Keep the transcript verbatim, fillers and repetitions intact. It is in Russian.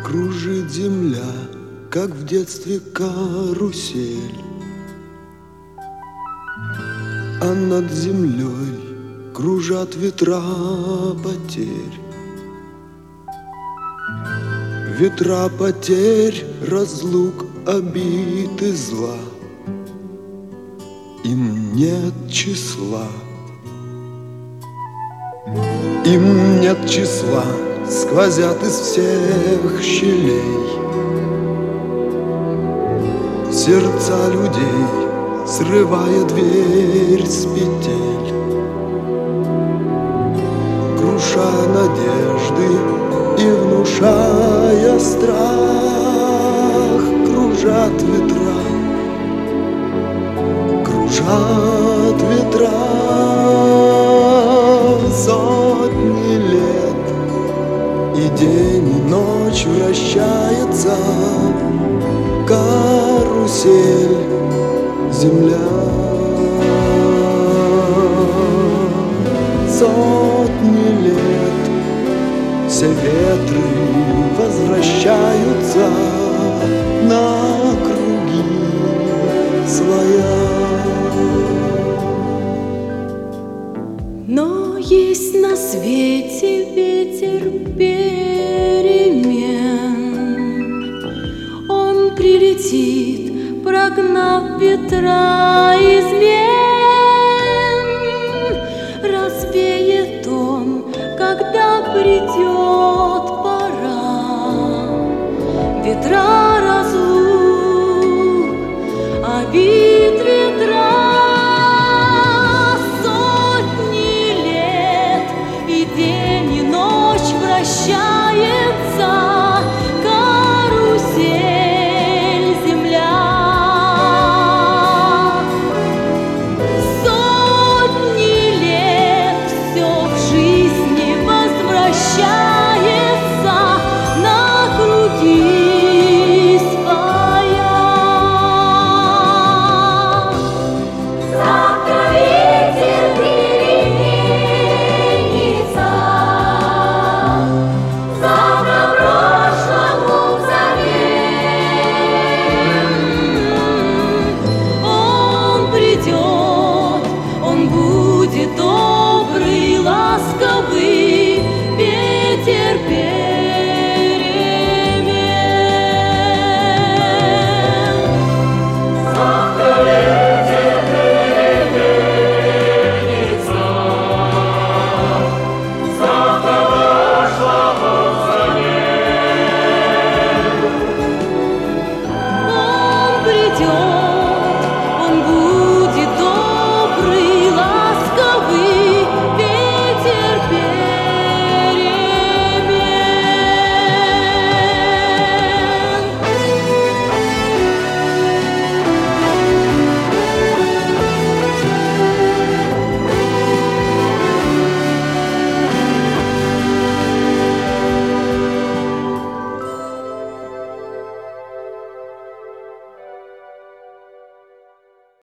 Кружит земля, как в детстве карусель, а над землей кружат ветра потерь. Ветра потерь, разлук, обид и зла, им нет числа. Им нет числа, сквозят из всех щелей сердца людей, срывая дверь с петель, круша надежды и внушая страх. Кружат ветра, кружат ветра сотни лет, и день и ночь вращается карусель земля. Сотни лет все ветры возвращаются на круги своя. Но есть на свете ветер перемен, он прилетит, прогнав ветра измен. Развеет он, когда придет пора, ветра разлук, обид, ветра. Сотни лет, и день, и ночь вращается карусель земля. Сотни лет все в жизни возвращается на круги своя. Завтра ветер переменится, завтра прошлому взамен. Он придет, он будет добрый, ласковый.